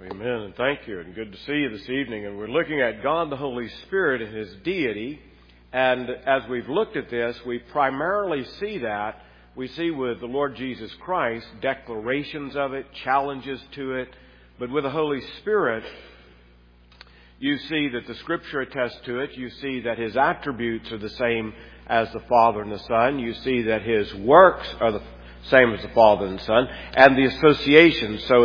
Amen, and thank you, and good to see you this evening. And we're looking at God the Holy Spirit and His deity. And as we've looked at this, we primarily see that. We see with the Lord Jesus Christ declarations of it, challenges to it. But with the Holy Spirit, you see that the Scripture attests to it. You see that His attributes are the same as the Father and the Son. You see that His works are the same as the Father and the Son. And the association, so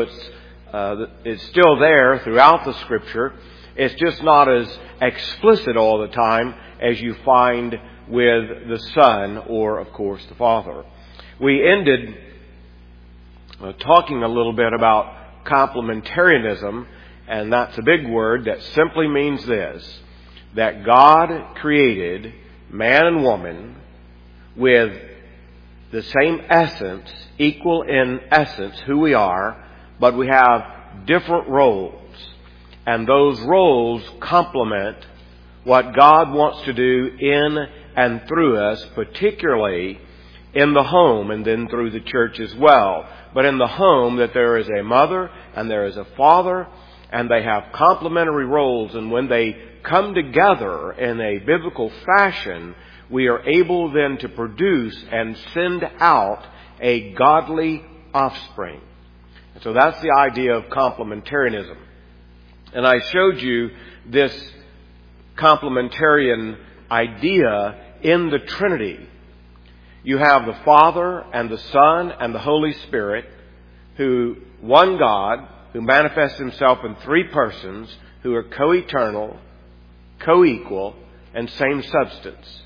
it's still there throughout the Scripture. It's just not as explicit all the time as you find with the Son or, of course, the Father. We ended talking a little bit about complementarianism, and that's a big word that simply means this, that God created man and woman with the same essence, equal in essence, who we are, but we have different roles. And those roles complement what God wants to do in and through us, particularly in the home and then through the church as well. But in the home, that there is a mother and there is a father, and they have complementary roles. And when they come together in a biblical fashion, we are able then to produce and send out a godly offspring. So that's the idea of complementarianism. And I showed you this complementarian idea in the Trinity. You have the Father and the Son and the Holy Spirit, who, one God, who manifests Himself in three persons, who are co-eternal, co-equal, and same substance.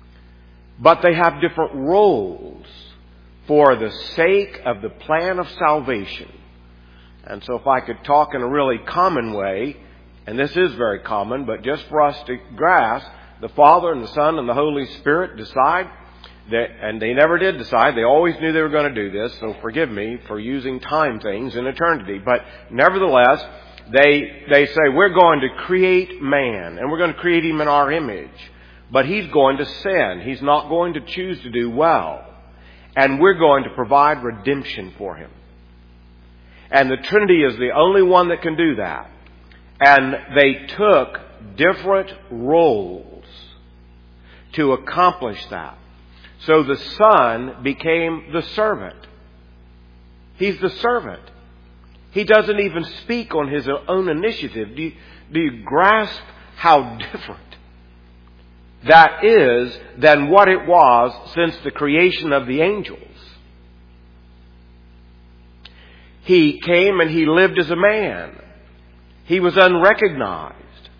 But they have different roles for the sake of the plan of salvation. And so if I could talk in a really common way, and this is very common, but just for us to grasp, the Father and the Son and the Holy Spirit decide, and they never did decide, they always knew they were going to do this, so forgive me for using time things in eternity. But nevertheless, they say, we're going to create man, and we're going to create him in our image. But he's going to sin. He's not going to choose to do well. And we're going to provide redemption for him. And the Trinity is the only one that can do that. And they took different roles to accomplish that. So the Son became the servant. He's the servant. He doesn't even speak on his own initiative. Do you grasp how different that is than what it was since the creation of the angels? He came and He lived as a man. He was unrecognized.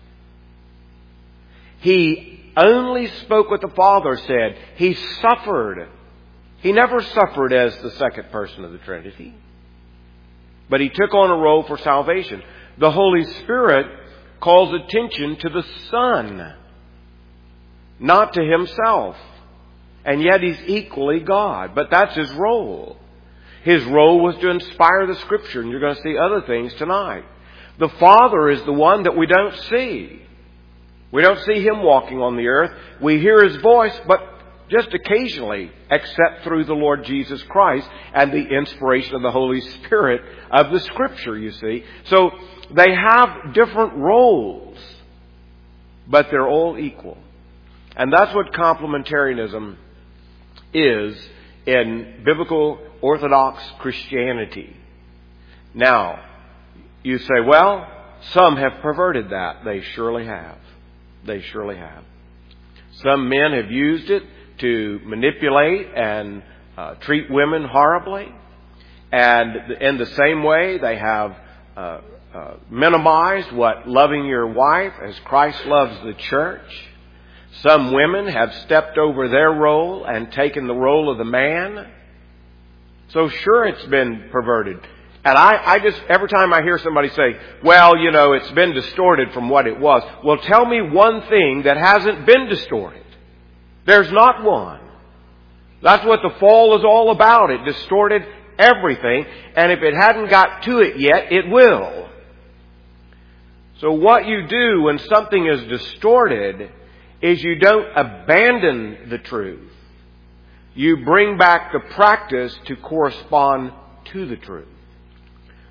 He only spoke what the Father said. He suffered. He never suffered as the second person of the Trinity. But He took on a role for salvation. The Holy Spirit calls attention to the Son, not to Himself. And yet He's equally God. But that's His role. His role was to inspire the Scripture, and you're going to see other things tonight. The Father is the one that we don't see. We don't see Him walking on the earth. We hear His voice, but just occasionally, except through the Lord Jesus Christ and the inspiration of the Holy Spirit of the Scripture, you see. So they have different roles, but they're all equal. And that's what complementarianism is in biblical Orthodox Christianity. Now, you say, well, some have perverted that. They surely have. They surely have. Some men have used it to manipulate and treat women horribly. And in the same way, they have minimized what loving your wife as Christ loves the church. Some women have stepped over their role and taken the role of the man. So sure, it's been perverted. And I just, every time I hear somebody say, well, you know, it's been distorted from what it was. Well, tell me one thing that hasn't been distorted. There's not one. That's what the fall is all about. It distorted everything. And if it hadn't got to it yet, it will. So what you do when something is distorted is you don't abandon the truth. You bring back the practice to correspond to the truth.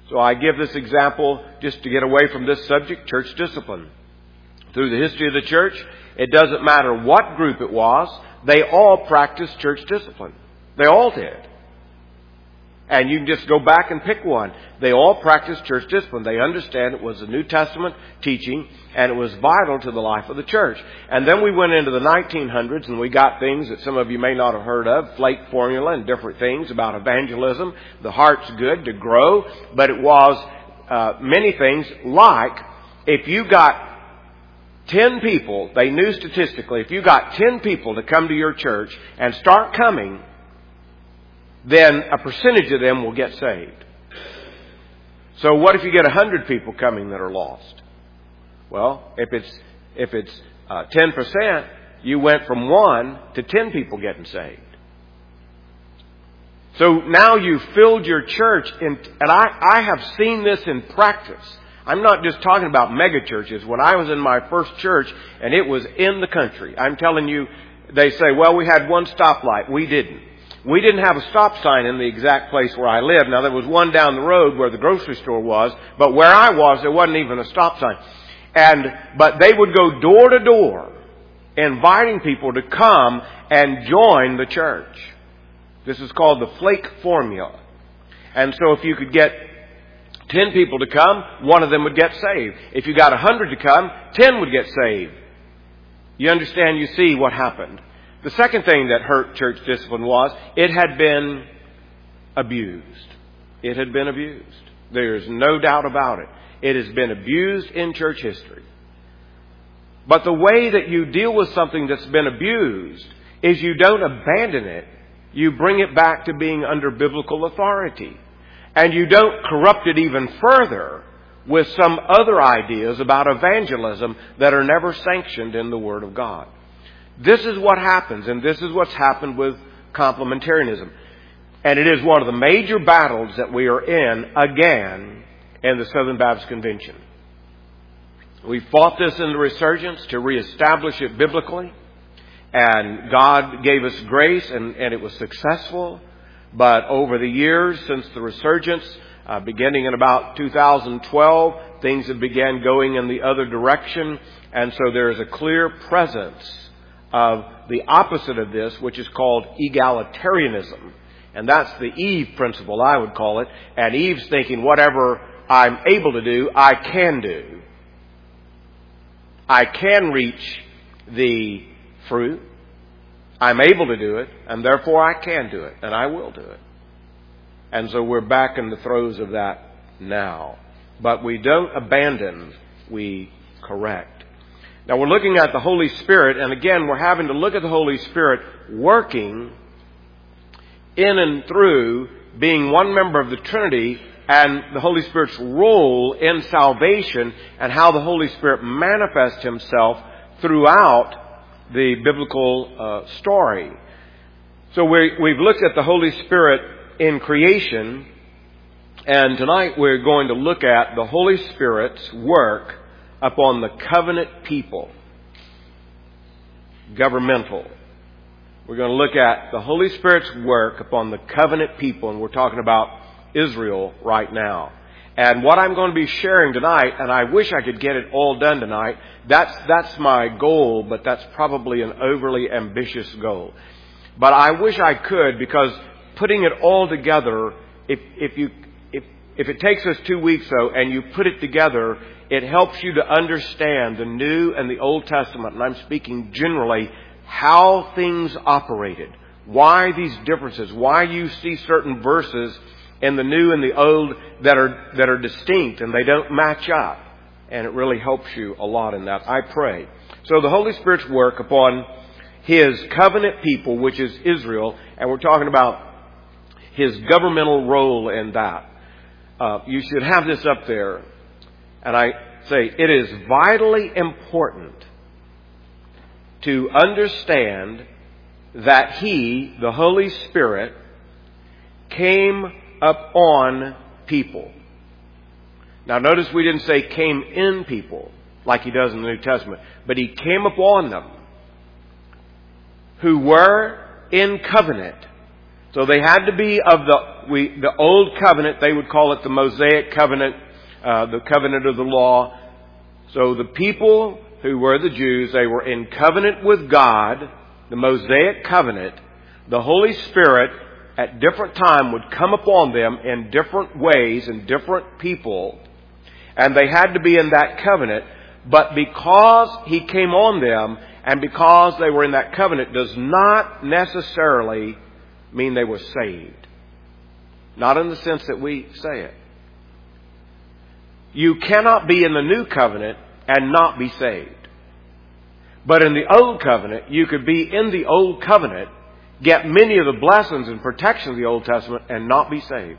So I give this example just to get away from this subject, church discipline. Through the history of the church, it doesn't matter what group it was, they all practiced church discipline. They all did. And you can just go back and pick one. They all practiced church discipline. They understand it was a New Testament teaching and it was vital to the life of the church. And then we went into the 1900s and we got things that some of you may not have heard of, Flake formula and different things about evangelism. The heart's good to grow, but it was many things like if you got 10 people, they knew statistically, if you got 10 people to come to your church and start coming, then a percentage of them will get saved. So what if you get 100 people coming that are lost? Well, if it's 10%, you went from 1 to 10 people getting saved. So now you've filled your church, and I have seen this in practice. I'm not just talking about mega churches. When I was in my first church, and it was in the country, I'm telling you, they say, well, we had one stoplight. We didn't. We didn't have a stop sign in the exact place where I lived. Now, there was one down the road where the grocery store was, but where I was, there wasn't even a stop sign. But they would go door to door, inviting people to come and join the church. This is called the Flake formula. And so if you could get 10 people to come, one of them would get saved. If you got 100 to come, 10 would get saved. You understand, you see what happened. The second thing that hurt church discipline was it had been abused. It had been abused. There's no doubt about it. It has been abused in church history. But the way that you deal with something that's been abused is you don't abandon it. You bring it back to being under biblical authority. And you don't corrupt it even further with some other ideas about evangelism that are never sanctioned in the Word of God. This is what happens, and this is what's happened with complementarianism. And it is one of the major battles that we are in again in the Southern Baptist Convention. We fought this in the Resurgence to reestablish it biblically. And God gave us grace, and it was successful. But over the years since the Resurgence, beginning in about 2012, things have began going in the other direction. And so there is a clear presence of the opposite of this, which is called egalitarianism. And that's the Eve principle, I would call it. And Eve's thinking, whatever I'm able to do, I can do. I can reach the fruit. I'm able to do it, and therefore I can do it, and I will do it. And so we're back in the throes of that now. But we don't abandon, we correct. Now we're looking at the Holy Spirit, and again we're having to look at the Holy Spirit working in and through being one member of the Trinity and the Holy Spirit's role in salvation and how the Holy Spirit manifests Himself throughout the biblical story. So we've looked at the Holy Spirit in creation, and tonight we're going to look at the Holy Spirit's work upon the covenant people. Governmental. We're going to look at the Holy Spirit's work upon the covenant people, and we're talking about Israel right now. And what I'm going to be sharing tonight, and I wish I could get it all done tonight, that's my goal, but that's probably an overly ambitious goal. But I wish I could, because putting it all together, if it takes us 2 weeks though, and you put it together, it helps you to understand the New and the Old Testament, and I'm speaking generally, how things operated, why these differences, why you see certain verses in the New and the Old that are distinct and they don't match up. And it really helps you a lot in that, I pray. So the Holy Spirit's work upon His covenant people, which is Israel, and we're talking about His governmental role in that. You should have this up there. And I say it is vitally important to understand that He, the Holy Spirit, came upon people. Now notice we didn't say came in people like He does in the New Testament, but He came upon them who were in covenant So they had to be of the Old Covenant. They would call it the Mosaic Covenant, the covenant of the law. So the people who were the Jews, they were in covenant with God, the Mosaic Covenant. The Holy Spirit at different time would come upon them in different ways and different people. And they had to be in that covenant. But because He came on them and because they were in that covenant does not necessarily mean they were saved. Not in the sense that we say it. You cannot be in the new covenant and not be saved. But in the old covenant, you could be in the old covenant, get many of the blessings and protection of the Old Testament and not be saved.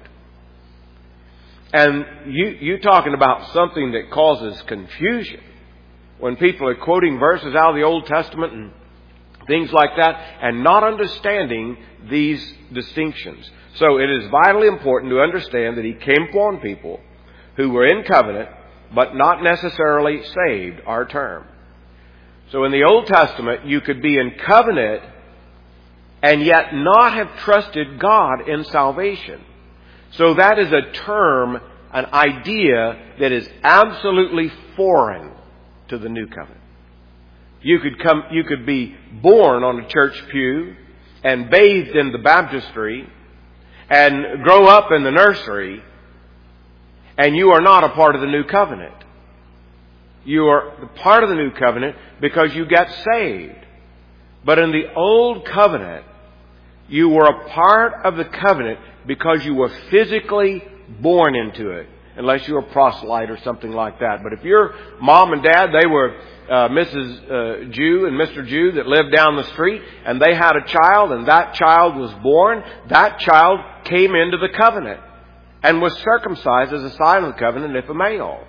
And you talking about something that causes confusion when people are quoting verses out of the Old Testament and things like that and not understanding these distinctions. So it is vitally important to understand that He came upon people who were in covenant but not necessarily saved, our term. So in the Old Testament, you could be in covenant and yet not have trusted God in salvation. So that is a term, an idea that is absolutely foreign to the new covenant. You could be born on a church pew and bathed in the baptistry and grow up in the nursery, and you are not a part of the new covenant. You are part of the new covenant because you got saved. But in the old covenant, you were a part of the covenant because you were physically born into it. Unless you're a proselyte or something like that. But if your mom and dad, they were Mrs. Jew and Mr. Jew that lived down the street, and they had a child, and that child was born, that child came into the covenant and was circumcised as a sign of the covenant if a male.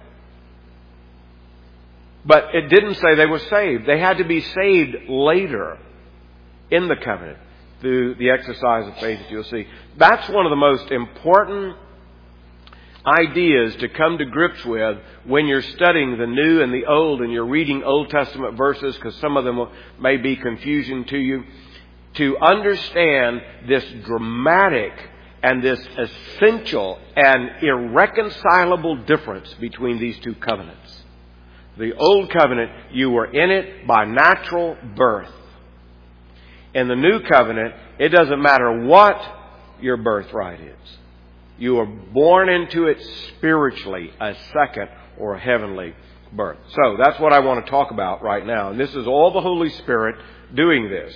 But it didn't say they were saved. They had to be saved later in the covenant through the exercise of faith that you'll see. That's one of the most important ideas to come to grips with when you're studying the New and the Old and you're reading Old Testament verses, because some of them may be confusing to you. To understand this dramatic and this essential and irreconcilable difference between these two covenants. The Old Covenant, you were in it by natural birth. In the New Covenant, it doesn't matter what your birthright is. You are born into it spiritually, a second or a heavenly birth. So that's what I want to talk about right now. And this is all the Holy Spirit doing this.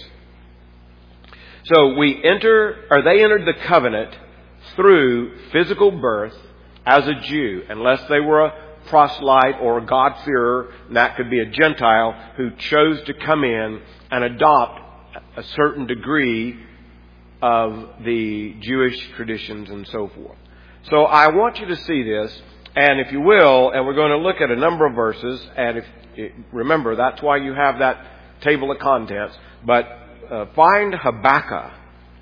So they entered the covenant through physical birth as a Jew, unless they were a proselyte or a God-fearer, and that could be a Gentile who chose to come in and adopt a certain degree of the Jewish traditions and so forth. So I want you to see this, and if you will, and we're going to look at a number of verses, and remember, that's why you have that table of contents, but find Habakkuk.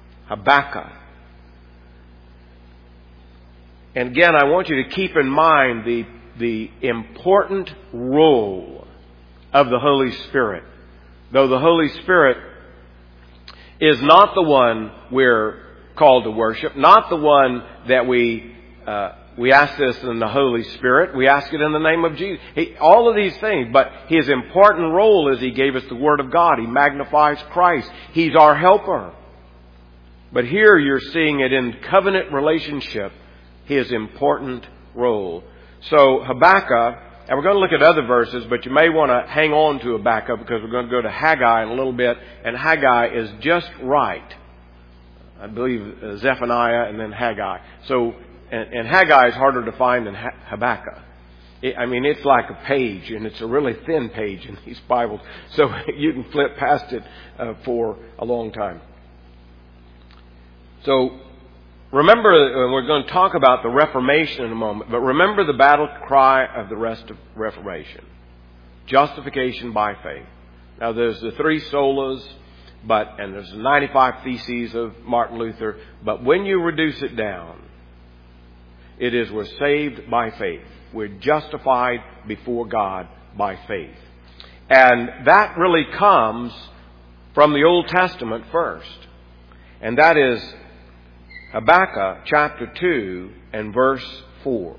And again, I want you to keep in mind the important role of the Holy Spirit. Though the Holy Spirit is not the one we're called to worship, not the one that we ask this in the Holy Spirit. We ask it in the name of Jesus. All of these things, but His important role is He gave us the Word of God. He magnifies Christ. He's our helper. But here you're seeing it in covenant relationship, His important role. So Habakkuk, and we're going to look at other verses, but you may want to hang on to Habakkuk because we're going to go to Haggai in a little bit, and Haggai is just right. I believe Zephaniah and then Haggai. So, and Haggai is harder to find than Habakkuk. It's like a page, and it's a really thin page in these Bibles, so you can flip past it for a long time. So, remember, we're going to talk about the Reformation in a moment, but remember the battle cry of the rest of Reformation. Justification by faith. Now there's the 3 solas, and there's the 95 Theses of Martin Luther, but when you reduce it down, it is we're saved by faith. We're justified before God by faith. And that really comes from the Old Testament first. And that is Habakkuk chapter 2 and verse 4.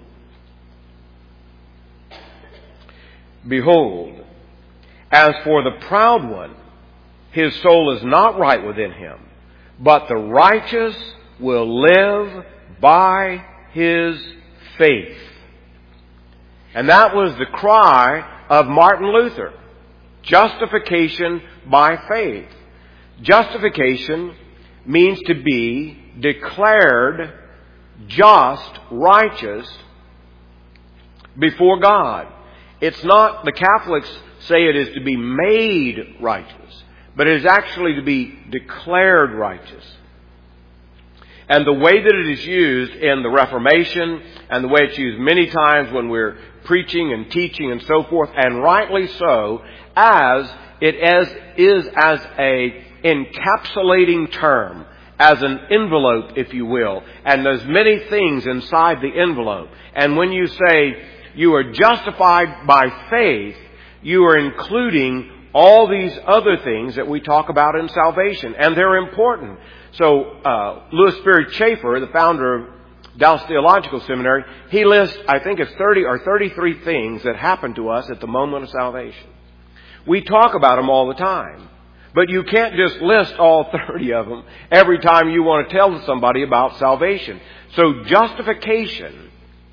Behold, as for the proud one, his soul is not right within him, but the righteous will live by his faith. And that was the cry of Martin Luther. Justification by faith. Justification means to be declared just, righteous before God. It's not, the Catholics say it is to be made righteous, but it is actually to be declared righteous. And the way that it is used in the Reformation, and the way it's used many times when we're preaching and teaching and so forth, and rightly so, as it is as a encapsulating term, as an envelope, if you will. And there's many things inside the envelope. And when you say you are justified by faith, you are including all these other things that we talk about in salvation. And they're important. So, Louis Sperry Chafer, the founder of Dallas Theological Seminary, he lists, I think it's 30 or 33 things that happen to us at the moment of salvation. We talk about them all the time. But you can't just list all 30 of them every time you want to tell somebody about salvation. So justification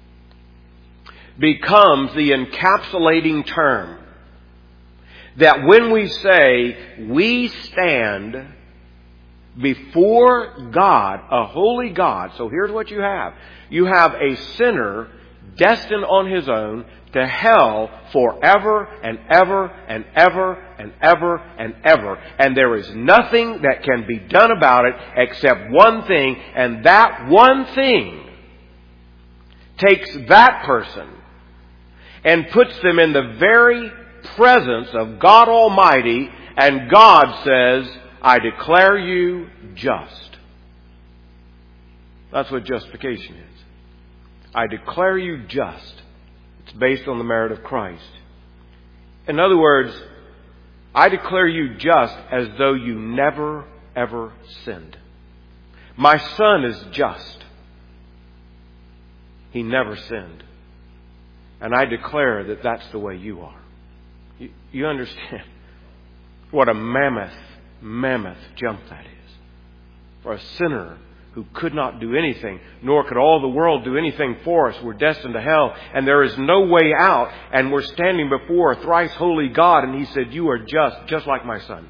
becomes the encapsulating term. That when we say we stand before God, a holy God. So here's what you have. You have a sinner destined on his own to hell forever and ever and ever and ever and ever. And there is nothing that can be done about it except one thing, and that one thing takes that person and puts them in the very presence of God Almighty, and God says, I declare you just. That's what justification is. I declare you just. It's based on the merit of Christ. In other words, I declare you just as though you never, ever sinned. My son is just. He never sinned. And I declare that that's the way you are. You understand what a mammoth jump that is. For a sinner who could not do anything, nor could all the world do anything for us. We're destined to hell, and there is no way out, and we're standing before a thrice holy God, and He said, you are just like my son.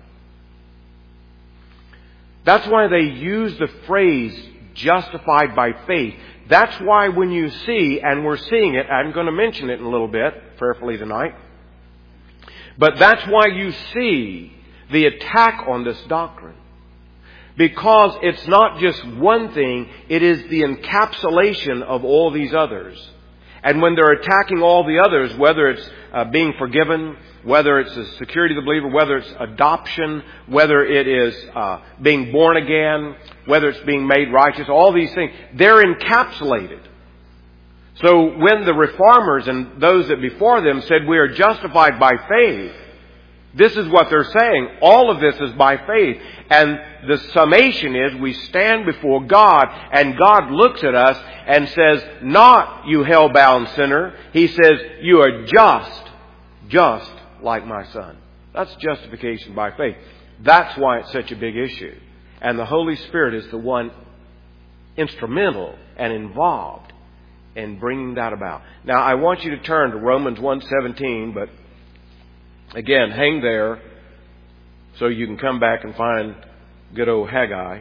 That's why they use the phrase justified by faith. That's why when you see, and we're seeing it, I'm going to mention it in a little bit, prayerfully tonight, but that's why you see the attack on this doctrine. Because it's not just one thing, it is the encapsulation of all these others. And when they're attacking all the others, whether it's being forgiven, whether it's the security of the believer, whether it's adoption, whether it is being born again, whether it's being made righteous, all these things, they're encapsulated. So when the reformers and those that before them said we are justified by faith, this is what they're saying. All of this is by faith. And the summation is we stand before God, and God looks at us and says, not you hell-bound sinner. He says, you are just like my son. That's justification by faith. That's why it's such a big issue. And the Holy Spirit is the one instrumental and involved in bringing that about. Now, I want you to turn to Romans 1:17, but again, hang there so you can come back and find good old Haggai.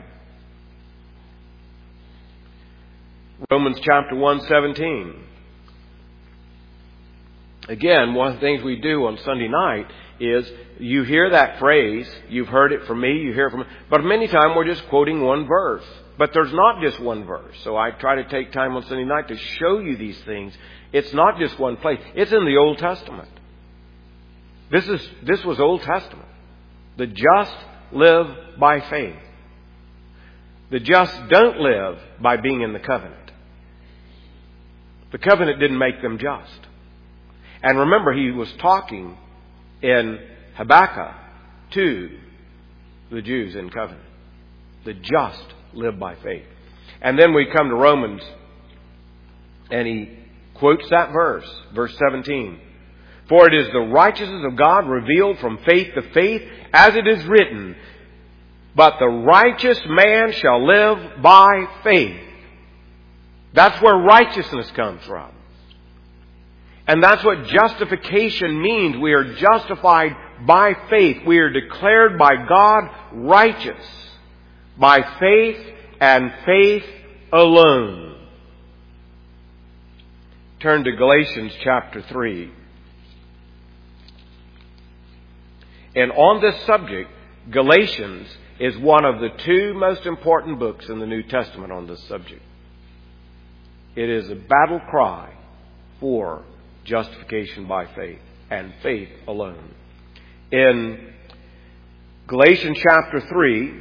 Romans chapter 1:17. Again, one of the things we do on Sunday night is you hear that phrase, you've heard it from me, you hear it from me, but many times we're just quoting one verse. But there's not just one verse. So I try to take time on Sunday night to show you these things. It's not just one place. It's in the Old Testament. This was Old Testament. The just live by faith. The just don't live by being in the covenant. The covenant didn't make them just. And remember, he was talking in Habakkuk to the Jews in covenant. The just live by faith. And then we come to Romans, and he quotes that verse, verse 17. For it is the righteousness of God revealed from faith to faith, as it is written, but the righteous man shall live by faith. That's where righteousness comes from. And that's what justification means. We are justified by faith. We are declared by God righteous by faith and faith alone. Turn to Galatians chapter 3. And on this subject, Galatians is one of the two most important books in the New Testament on this subject. It is a battle cry for justification by faith and faith alone. In Galatians chapter 3,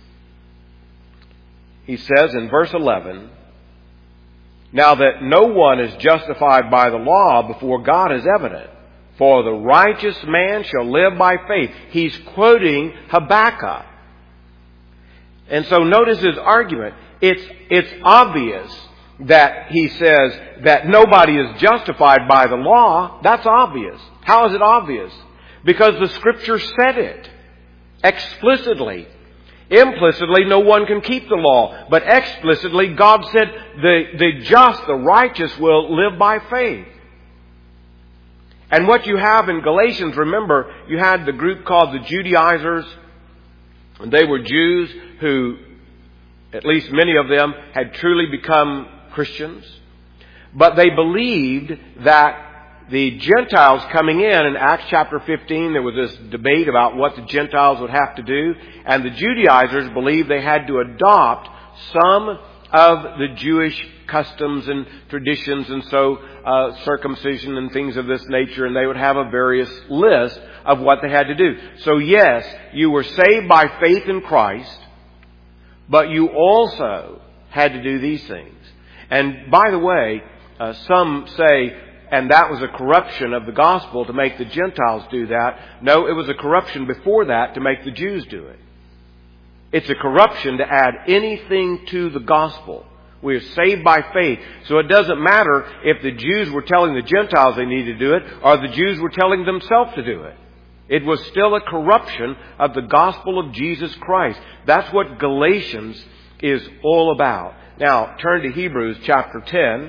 he says in verse 11, now that no one is justified by the law before God is evident, for the righteous man shall live by faith. He's quoting Habakkuk. And so notice his argument. It's obvious that he says that nobody is justified by the law. That's obvious. How is it obvious? Because the Scripture said it explicitly. Implicitly, no one can keep the law. But explicitly, God said the just, the righteous will live by faith. And what you have in Galatians, remember, you had the group called the Judaizers. And they were Jews who, at least many of them, had truly become Christians. But they believed that the Gentiles coming in Acts chapter 15, there was this debate about what the Gentiles would have to do. And the Judaizers believed they had to adopt some of the Jewish customs and traditions, and so circumcision and things of this nature, and they would have a various list of what they had to do. So yes, you were saved by faith in Christ, but you also had to do these things. And by the way, some say, and that was a corruption of the gospel to make the Gentiles do that. No, it was a corruption before that to make the Jews do it. It's a corruption to add anything to the gospel. We are saved by faith. So it doesn't matter if the Jews were telling the Gentiles they needed to do it or the Jews were telling themselves to do it. It was still a corruption of the gospel of Jesus Christ. That's what Galatians is all about. Now, turn to Hebrews chapter 10.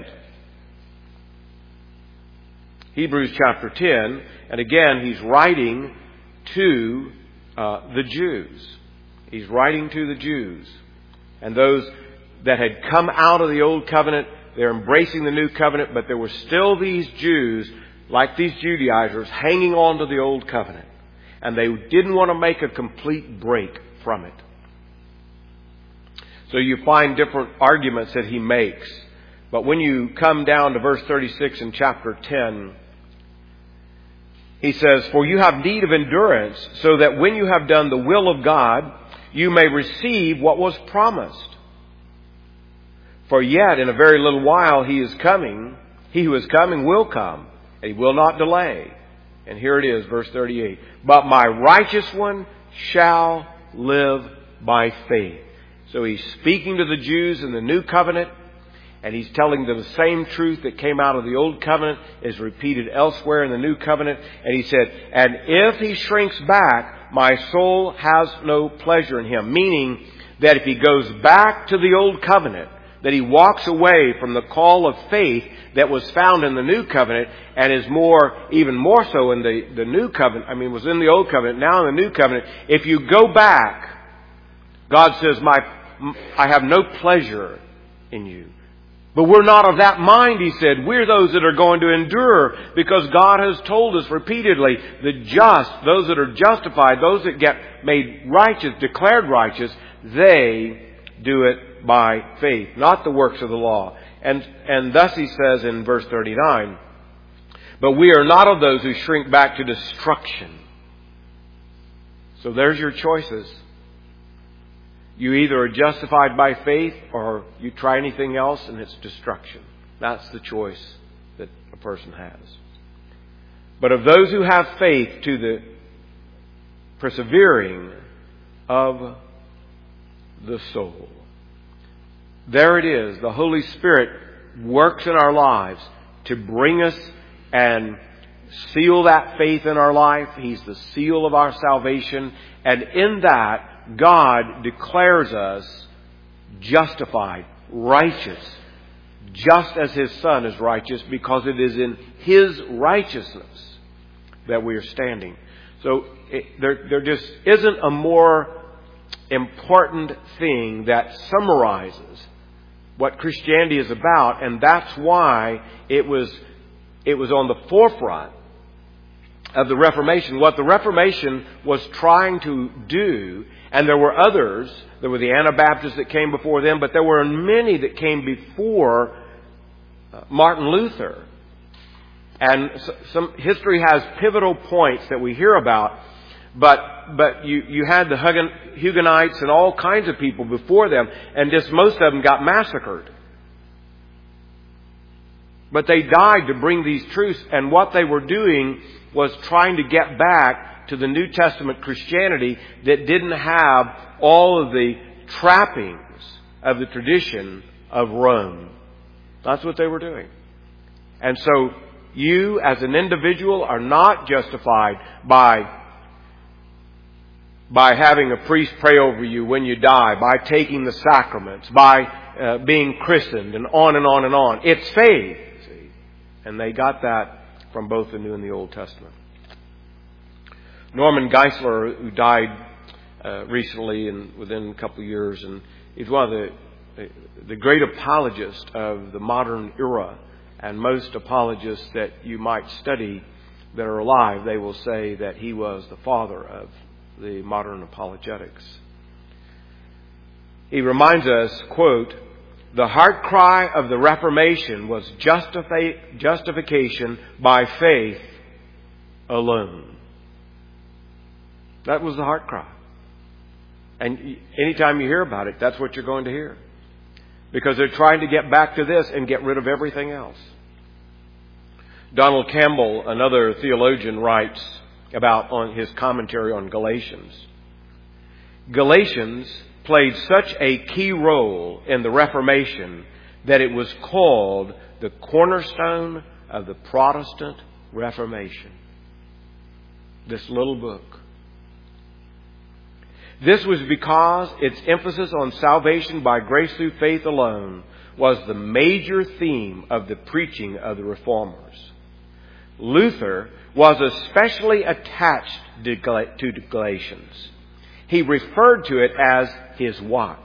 Hebrews chapter 10. And again, he's writing to the Jews. He's writing to the Jews. And those that had come out of the old covenant, they're embracing the new covenant, but there were still these Jews, like these Judaizers, hanging on to the old covenant. And they didn't want to make a complete break from it. So you find different arguments that he makes. But when you come down to verse 36 in chapter 10, he says, for you have need of endurance, so that when you have done the will of God, you may receive what was promised. For yet in a very little while he is coming. He who is coming will come, and he will not delay. And here it is, verse 38. But my righteous one shall live by faith. So he's speaking to the Jews in the new covenant, and he's telling them the same truth that came out of the old covenant is repeated elsewhere in the new covenant. And he said, and if he shrinks back, my soul has no pleasure in him. Meaning that if he goes back to the old covenant, that he walks away from the call of faith that was found in the new covenant and is even more so in the new covenant. Was in the old covenant, now in the new covenant. If you go back, God says, I have no pleasure in you. But we're not of that mind, he said. We're those that are going to endure, because God has told us repeatedly, the just, those that are justified, those that get made righteous, declared righteous, they do it by faith, not the works of the law. And thus he says in verse 39, but we are not of those who shrink back to destruction. So there's your choices. You either are justified by faith or you try anything else and it's destruction. That's the choice that a person has. But of those who have faith, to the persevering of the soul. there it is. The Holy Spirit works in our lives to bring us and seal that faith in our life. He's the seal of our salvation. And in that, God declares us justified, righteous, just as His Son is righteous, because it is in His righteousness that we are standing. So there just isn't a more important thing that summarizes what Christianity is about, and that's why it was on the forefront of the Reformation. What the Reformation was trying to do, and there were others, there were the Anabaptists that came before them, but there were many that came before Martin Luther. And some history has pivotal points that we hear about, but you had the Huguenots and all kinds of people before them, and just most of them got massacred. But they died to bring these truths, and what they were doing was trying to get back to the New Testament Christianity that didn't have all of the trappings of the tradition of Rome. That's what they were doing. And so you as an individual are not justified by having a priest pray over you when you die, by taking the sacraments, by being christened, and on and on and on. It's faith. See? And they got that from both the New and the Old Testament. Norman Geisler, who died recently and within a couple of years, and he's one of the great apologists of the modern era. And most apologists that you might study that are alive, they will say that he was the father of the modern apologetics. He reminds us, quote, "The heart cry of the Reformation was justification by faith alone." That was the heart cry. And anytime you hear about it, that's what you're going to hear. Because they're trying to get back to this and get rid of everything else. Donald Campbell, another theologian, writes about on his commentary on Galatians. Galatians played such a key role in the Reformation that it was called the cornerstone of the Protestant Reformation. This little book. This was because its emphasis on salvation by grace through faith alone was the major theme of the preaching of the Reformers. Luther was especially attached to Galatians. He referred to it as his wife.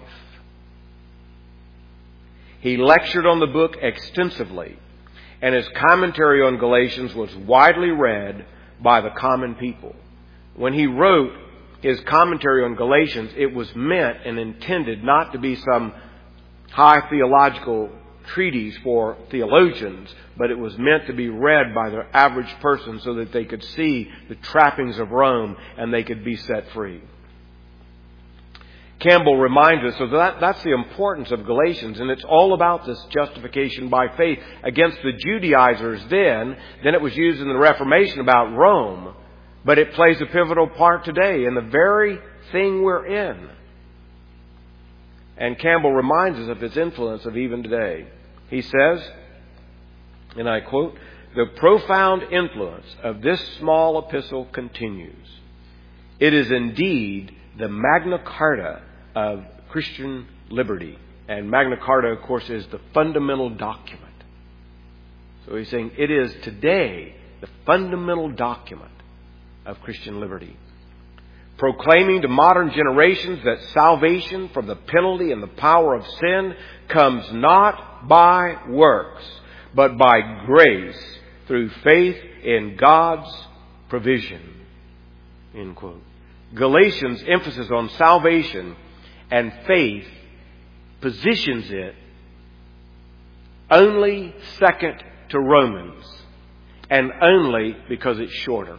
He lectured on the book extensively, and his commentary on Galatians was widely read by the common people. When he wrote his commentary on Galatians, it was meant and intended not to be some high theological treatise for theologians, but it was meant to be read by the average person so that they could see the trappings of Rome and they could be set free. Campbell reminds us, so that's the importance of Galatians, and it's all about this justification by faith against the Judaizers then it was used in the Reformation about Rome. But it plays a pivotal part today in the very thing we're in. And Campbell reminds us of its influence of even today. He says, and I quote, "The profound influence of this small epistle continues. It is indeed the Magna Carta of Christian liberty." And Magna Carta, of course, is the fundamental document. So he's saying it is today the fundamental document of Christian liberty, proclaiming to modern generations that salvation from the penalty and the power of sin comes not by works, but by grace through faith in God's provision. End quote. Galatians' emphasis on salvation and faith positions it only second to Romans, and only because it's shorter.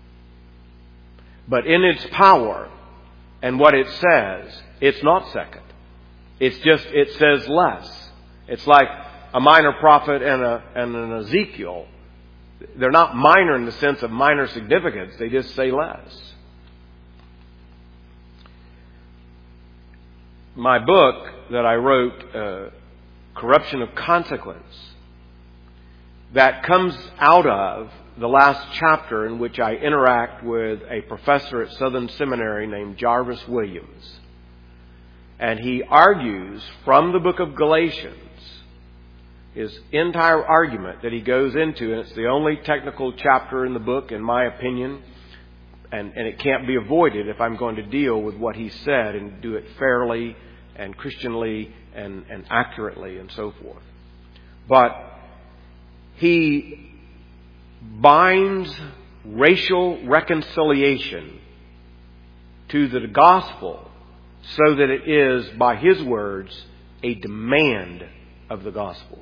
But in its power and what it says, it's not second. It says less. It's like a minor prophet and an Ezekiel. They're not minor in the sense of minor significance. They just say less. my book that I wrote, Corruption of Consequence, that comes out of the last chapter in which I interact with a professor at Southern Seminary named Jarvis Williams. And he argues from the book of Galatians, his entire argument that he goes into, and it's the only technical chapter in the book, in my opinion, and it can't be avoided if I'm going to deal with what he said and do it fairly and Christianly and accurately and so forth. But he binds racial reconciliation to the gospel so that it is, by his words, a demand of the gospel.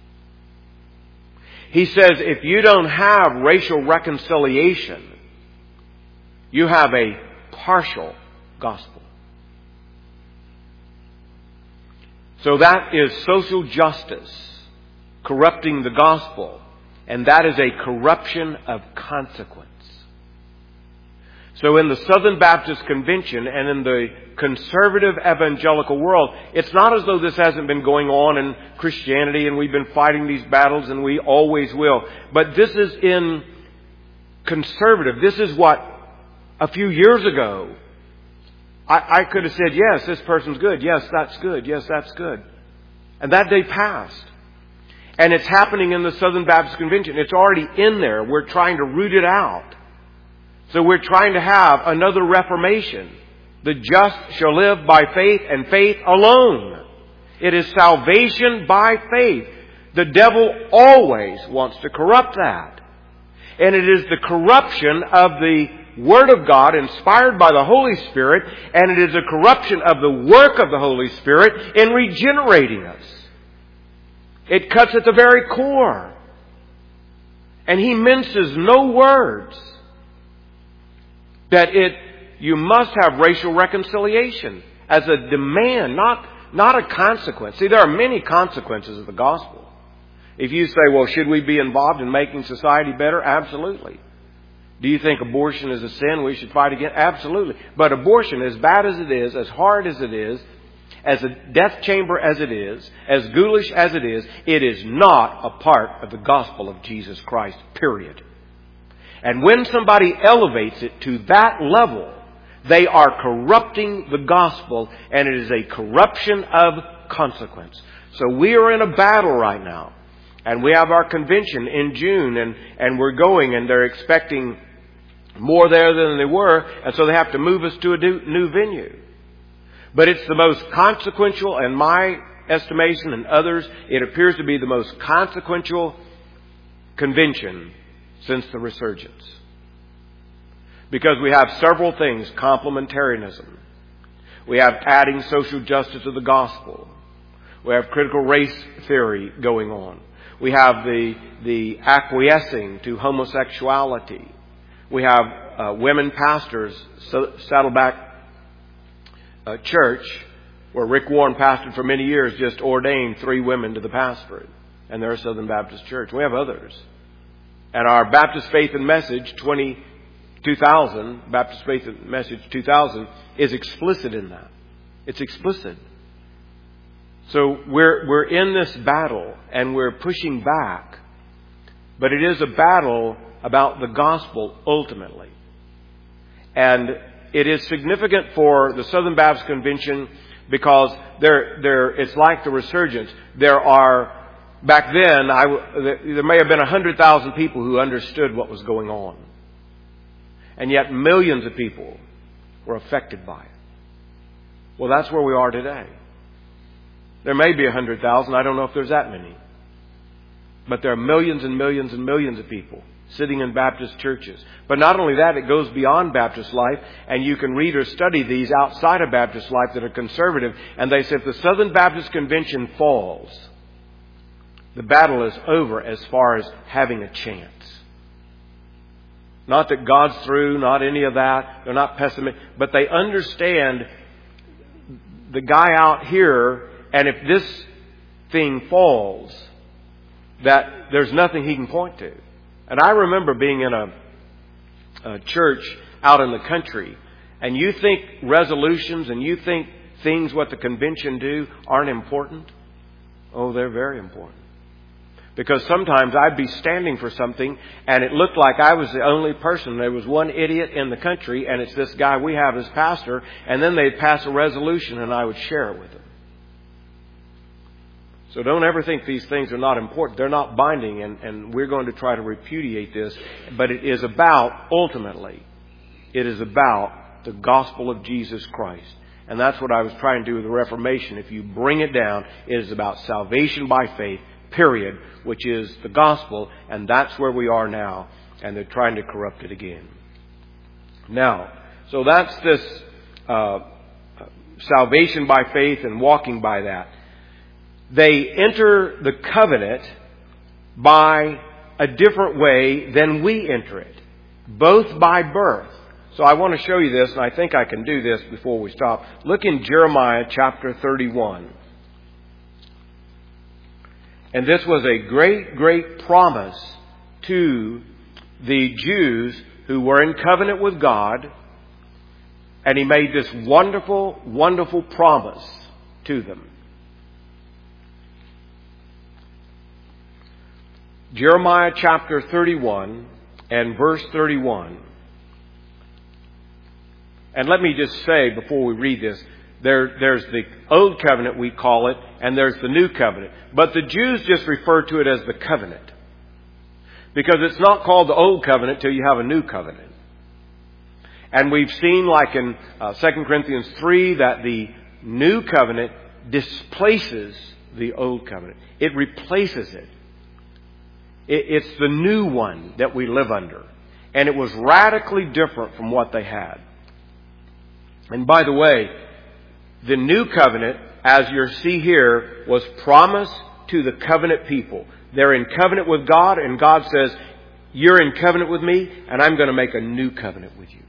He says if you don't have racial reconciliation, you have a partial gospel. So that is social justice corrupting the gospel, and that is a corruption of consequence. So in the Southern Baptist Convention and in the conservative evangelical world, it's not as though this hasn't been going on in Christianity and we've been fighting these battles and we always will. But this is in conservative. This is what a few years ago I could have said, yes, this person's good. Yes, that's good. Yes, that's good. And that day passed. And it's happening in the Southern Baptist Convention. It's already in there. We're trying to root it out. So we're trying to have another reformation. The just shall live by faith and faith alone. It is salvation by faith. The devil always wants to corrupt that. And it is the corruption of the Word of God inspired by the Holy Spirit, and it is a corruption of the work of the Holy Spirit in regenerating us. It cuts at the very core. And he minces no words. That you must have racial reconciliation as a demand, not a consequence. See, there are many consequences of the gospel. If you say, well, should we be involved in making society better? Absolutely. Do you think abortion is a sin we should fight against? Absolutely. But abortion, as bad as it is, as hard as it is, as a death chamber as it is, as ghoulish as it is not a part of the gospel of Jesus Christ, period. And when somebody elevates it to that level, they are corrupting the gospel, and it is a corruption of consequence. So we are in a battle right now. And we have our convention in June, and we're going, and they're expecting more there than they were, and so they have to move us to a new venue. But it's the most consequential, in my estimation and others, it appears to be the most consequential convention since the resurgence. Because we have several things: complementarianism. We have adding social justice to the gospel. We have critical race theory going on. We have the acquiescing to homosexuality. We have women pastors. Saddleback Church, where Rick Warren pastored for many years, just ordained 3 women to the pastorate. And they're a Southern Baptist church. We have others. And our Baptist Faith and Message 2000, Baptist Faith and Message 2000, is explicit in that. It's explicit. So we're in this battle, and we're pushing back. But it is a battle about the gospel ultimately. And it is significant for the Southern Baptist Convention because it's like the resurgence. There are, back then, there may have been 100,000 people who understood what was going on. And yet millions of people were affected by it. Well, that's where we are today. There may be 100,000. I don't know if there's that many. But there are millions and millions and millions of people sitting in Baptist churches. But not only that, it goes beyond Baptist life, and you can read or study these outside of Baptist life that are conservative. And they say if the Southern Baptist Convention falls, the battle is over as far as having a chance. Not that God's through, not any of that. They're not pessimistic. But they understand the guy out here, and if this thing falls, that there's nothing he can point to. And I remember being in a church out in the country, and you think resolutions and you think things what the convention do aren't important? Oh, they're very important. Because sometimes I'd be standing for something and it looked like I was the only person. There was one idiot in the country and it's this guy we have as pastor, and then they'd pass a resolution and I would share it with them. So don't ever think these things are not important. They're not binding, and we're going to try to repudiate this. But it is about, ultimately, it is about the gospel of Jesus Christ. And that's what I was trying to do with the Reformation. If you bring it down, it is about salvation by faith, period, which is the gospel, and that's where we are now, and they're trying to corrupt it again. Now, so that's this salvation by faith and walking by that. They enter the covenant by a different way than we enter it, both by birth. So I want to show you this, and I think I can do this before we stop. Look in Jeremiah chapter 31. And this was a great, great promise to the Jews who were in covenant with God. And He made this wonderful, wonderful promise to them. Jeremiah chapter 31 and verse 31. And let me just say before we read this, there's the Old Covenant, we call it, and there's the New Covenant. But the Jews just refer to it as the covenant. Because it's not called the Old Covenant till you have a New Covenant. And we've seen, like in 2 Corinthians 3, that the New Covenant displaces the Old Covenant. It replaces it. It's the new one that we live under. And it was radically different from what they had. And by the way, the new covenant, as you see here, was promised to the covenant people. They're in covenant with God, and God says, you're in covenant with me, and I'm going to make a new covenant with you.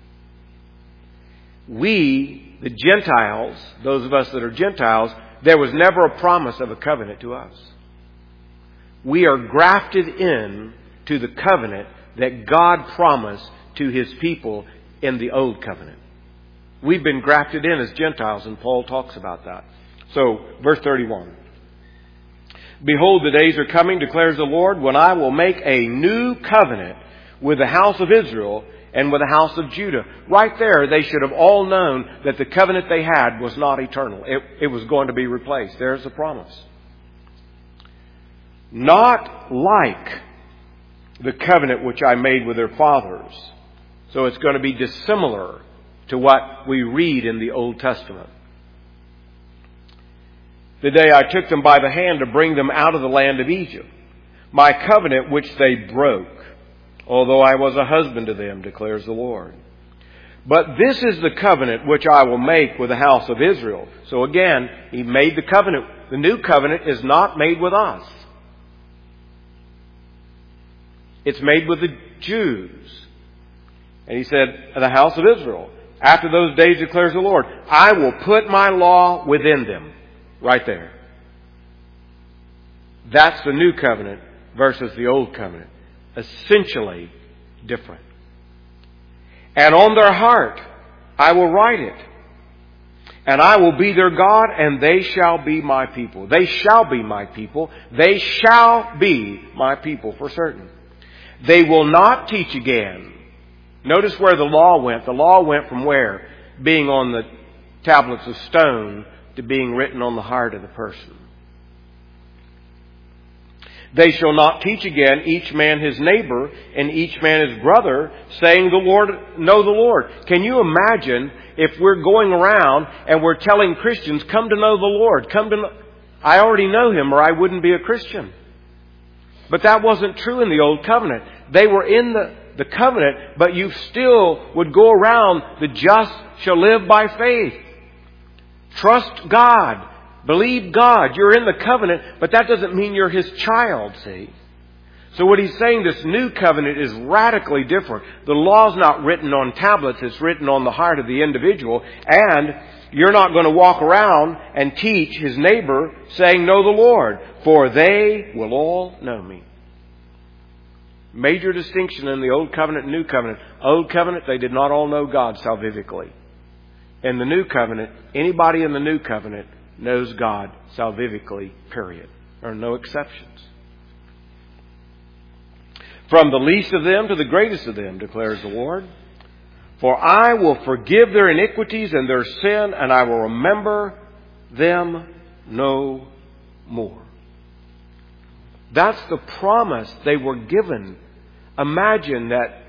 We, the Gentiles, those of us that are Gentiles, there was never a promise of a covenant to us. We are grafted in to the covenant that God promised to His people in the Old Covenant. We've been grafted in as Gentiles, and Paul talks about that. So, verse 31. Behold, the days are coming, declares the Lord, when I will make a new covenant with the house of Israel and with the house of Judah. Right there, they should have all known that the covenant they had was not eternal. It was going to be replaced. There's the promise. Not like the covenant which I made with their fathers. So it's going to be dissimilar to what we read in the Old Testament. The day I took them by the hand to bring them out of the land of Egypt. My covenant which they broke, although I was a husband to them, declares the Lord. But this is the covenant which I will make with the house of Israel. So again, He made the covenant. The new covenant is not made with us. It's made with the Jews. And He said, the house of Israel. After those days, declares the Lord, I will put my law within them. Right there. That's the new covenant versus the old covenant. Essentially different. And on their heart I will write it. And I will be their God, and they shall be my people. They shall be my people. They shall be my people for certain. They will not teach again. Notice where the law went. The law went from where? Being on the tablets of stone to being written on the heart of the person. They shall not teach again, each man his neighbor and each man his brother, saying, the Lord, know the Lord. Can you imagine if we're going around and we're telling Christians, come to know the Lord, come to know, I already know Him or I wouldn't be a Christian. But that wasn't true in the Old Covenant. They were in the covenant, but you still would go around, the just shall live by faith. Trust God. Believe God. You're in the covenant, but that doesn't mean you're His child, see? So what He's saying, this new covenant is radically different. The law's not written on tablets, it's written on the heart of the individual. And you're not going to walk around and teach his neighbor saying, know the Lord, for they will all know me. Major distinction in the Old Covenant and New Covenant. Old Covenant, they did not all know God salvifically. in the New Covenant, anybody in the New Covenant knows God salvifically, period. There are no exceptions. From the least of them to the greatest of them, declares the Lord. For I will forgive their iniquities and their sin, and I will remember them no more. That's the promise they were given. Imagine that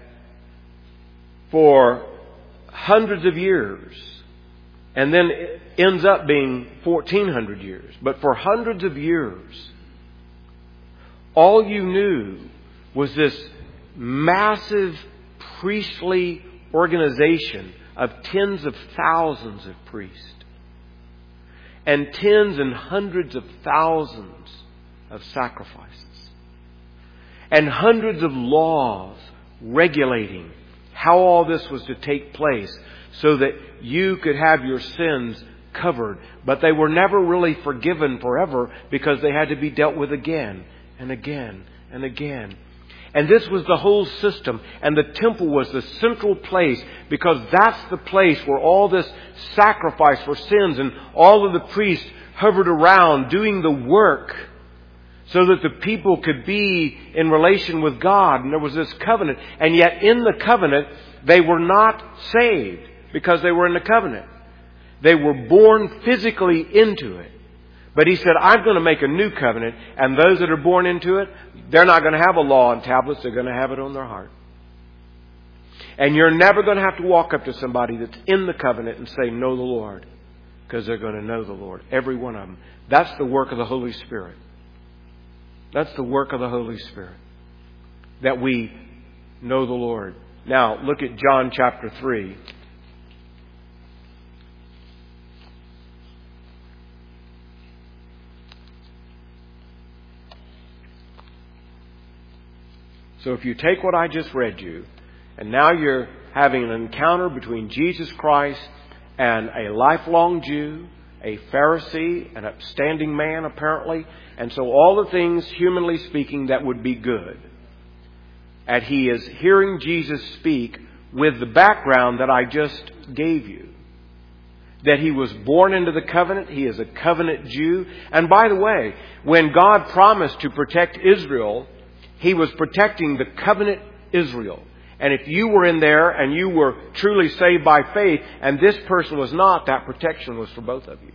for hundreds of years, and then it ends up being 1,400 years. But for hundreds of years, all you knew was this massive priestly organization of tens of thousands of priests and tens and hundreds of thousands of sacrifices and hundreds of laws regulating how all this was to take place so that you could have your sins covered. But they were never really forgiven forever because they had to be dealt with again and again and again. And this was the whole system. And the temple was the central place because that's the place where all this sacrifice for sins and all of the priests hovered around doing the work so that the people could be in relation with God. And there was this covenant. And yet in the covenant, they were not saved because they were in the covenant. They were born physically into it. But He said, I'm going to make a new covenant, and those that are born into it, they're not going to have a law on tablets, they're going to have it on their heart. And you're never going to have to walk up to somebody that's in the covenant and say, know the Lord, because they're going to know the Lord. Every one of them. That's the work of the Holy Spirit. That's the work of the Holy Spirit. That we know the Lord. Now, look at John chapter 3. So if you take what I just read you, and now you're having an encounter between Jesus Christ and a lifelong Jew, a Pharisee, an upstanding man apparently, and so all the things, humanly speaking, that would be good. And he is hearing Jesus speak with the background that I just gave you. That he was born into the covenant, he is a covenant Jew. And by the way, when God promised to protect Israel, He was protecting the covenant Israel. And if you were in there and you were truly saved by faith and this person was not, that protection was for both of you.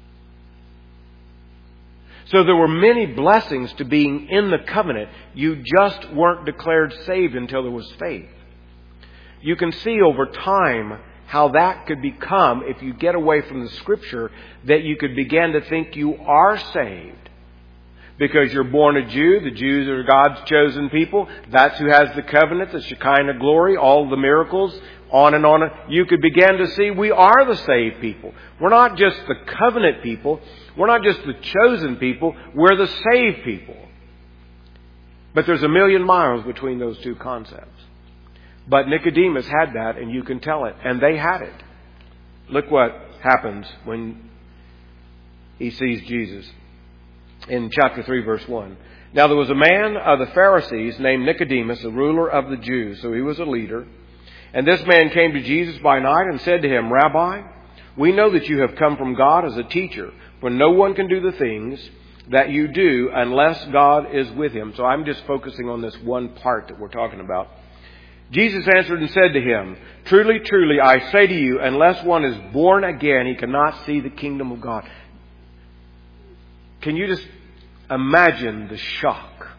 So there were many blessings to being in the covenant. You just weren't declared saved until there was faith. You can see over time how that could become, if you get away from the Scripture, that you could begin to think you are saved. Because you're born a Jew. The Jews are God's chosen people. That's who has the covenant, the Shekinah glory, all the miracles, on and on. You could begin to see we are the saved people. We're not just the covenant people. We're not just the chosen people. We're the saved people. But there's a million miles between those two concepts. But Nicodemus had that, and you can tell it. And they had it. Look what happens when he sees Jesus. In chapter 3, verse 1. Now there was a man of the Pharisees named Nicodemus, a ruler of the Jews. So he was a leader. And this man came to Jesus by night and said to him, Rabbi, we know that you have come from God as a teacher, for no one can do the things that you do unless God is with him. So I'm just focusing on this one part that we're talking about. Jesus answered and said to him, Truly, truly, I say to you, unless one is born again, he cannot see the kingdom of God. Can you just imagine the shock?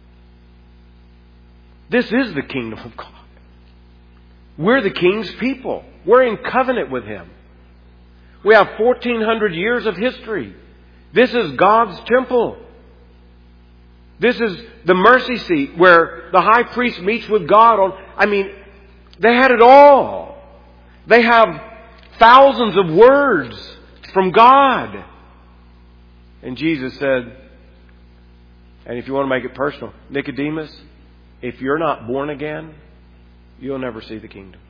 This is the kingdom of God. We're the King's people. We're in covenant with Him. We have 1,400 years of history. This is God's temple. This is the mercy seat where the high priest meets with God. They had it all. They have thousands of words from God. And Jesus said, and if you want to make it personal, Nicodemus, if you're not born again, you'll never see the kingdom.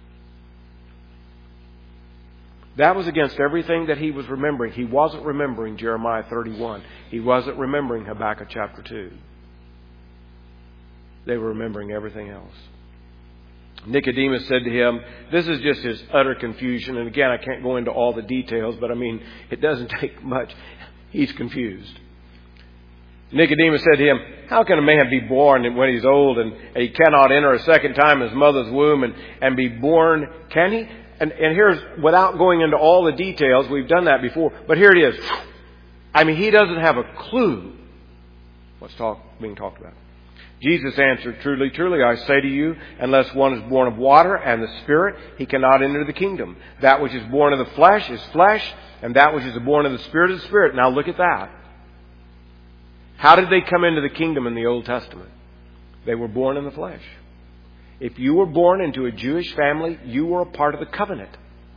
That was against everything that he was remembering. He wasn't remembering Jeremiah 31. He wasn't remembering Habakkuk chapter 2. They were remembering everything else. Nicodemus said to him, this is just his utter confusion. And again, I can't go into all the details, but I mean, it doesn't take much. He's confused. Nicodemus said to him, how can a man be born when he's old and he cannot enter a second time in his mother's womb and be born? Can he? And here's, without going into all the details, we've done that before, but here it is. I mean, he doesn't have a clue what's being talked about. Jesus answered, truly, truly, I say to you, unless one is born of water and the Spirit, he cannot enter the kingdom. That which is born of the flesh is flesh, and that which is born of the Spirit is spirit. Now look at that. How did they come into the kingdom in the Old Testament? They were born in the flesh. If you were born into a Jewish family, you were a part of the covenant.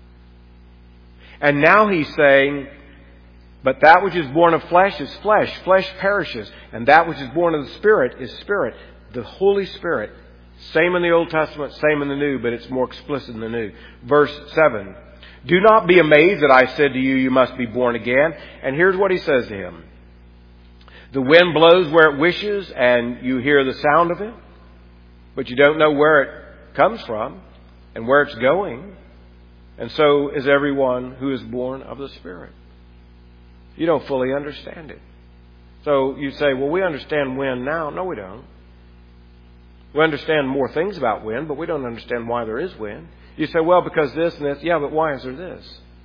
And now he's saying, but that which is born of flesh is flesh. Flesh perishes. And that which is born of the Spirit is spirit. The Holy Spirit. Same in the Old Testament, same in the New, but it's more explicit in the New. Verse 7. Do not be amazed that I said to you, you must be born again. And here's what he says to him. The wind blows where it wishes, and you hear the sound of it, but you don't know where it comes from and where it's going. And so is everyone who is born of the Spirit. You don't fully understand it. So you say, well, we understand wind now. No, we don't. We understand more things about wind, but we don't understand why there is wind. You say, well, because this and this. Yeah, but why is there this?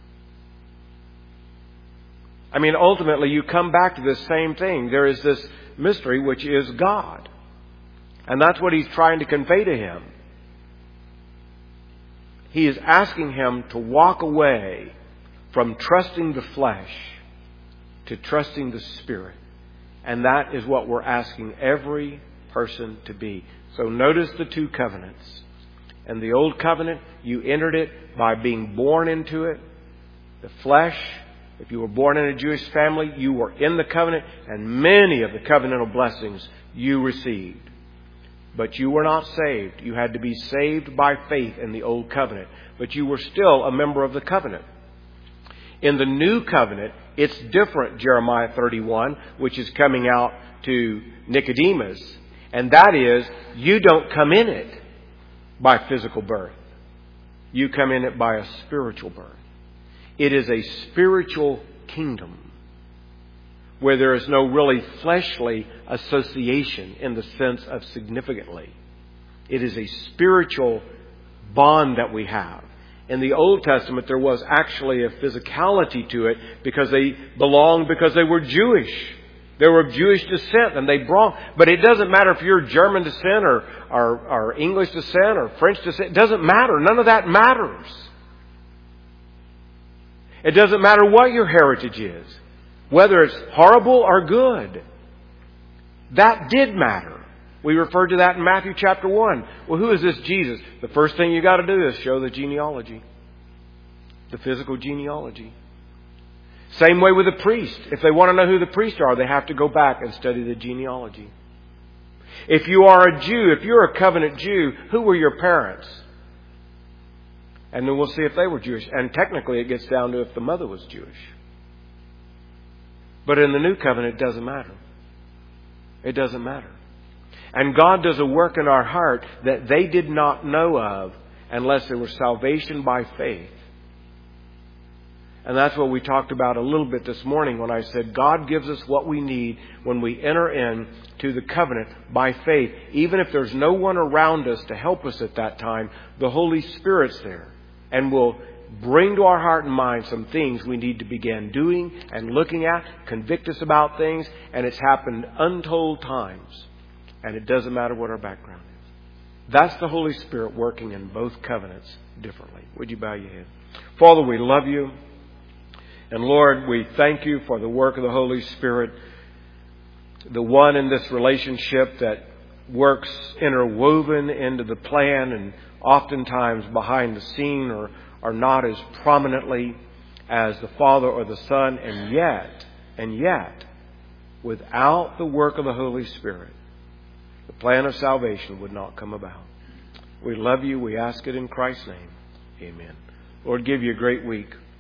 I mean, ultimately, you come back to this same thing. There is this mystery, which is God. And that's what he's trying to convey to him. He is asking him to walk away from trusting the flesh to trusting the Spirit. And that is what we're asking every person to be. So notice the two covenants. In the Old Covenant, you entered it by being born into it. The flesh, if you were born in a Jewish family, you were in the covenant, and many of the covenantal blessings you received. But you were not saved. You had to be saved by faith in the Old Covenant. But you were still a member of the covenant. In the New Covenant, it's different, Jeremiah 31, which is coming out to Nicodemus. And that is, you don't come in it by physical birth. You come in it by a spiritual birth. It is a spiritual kingdom where there is no really fleshly association in the sense of significantly. It is a spiritual bond that we have. In the Old Testament, there was actually a physicality to it because they belonged, because they were Jewish. They were of Jewish descent, and they brought. But it doesn't matter if you're German descent or English descent or French descent. It doesn't matter. None of that matters. It doesn't matter what your heritage is, whether it's horrible or good. That did matter. We referred to that in Matthew chapter 1. Well, who is this Jesus? The first thing you got to do is show the genealogy. The physical genealogy. Same way with the priest. If they want to know who the priests are, they have to go back and study the genealogy. If you are a Jew, if you're a covenant Jew, who were your parents? And then we'll see if they were Jewish. And technically it gets down to if the mother was Jewish. But in the New Covenant, it doesn't matter. It doesn't matter. And God does a work in our heart that they did not know of unless there was salvation by faith. And that's what we talked about a little bit this morning when I said God gives us what we need when we enter into the covenant by faith. Even if there's no one around us to help us at that time, the Holy Spirit's there and will bring to our heart and mind some things we need to begin doing and looking at, convict us about things, and it's happened untold times. And it doesn't matter what our background is. That's the Holy Spirit working in both covenants differently. Would you bow your head? Father, we love you. And Lord, we thank you for the work of the Holy Spirit, the one in this relationship that works interwoven into the plan and oftentimes behind the scene or not as prominently as the Father or the Son. And yet, without the work of the Holy Spirit, the plan of salvation would not come about. We love you. We ask it in Christ's name. Amen. Lord, give you a great week.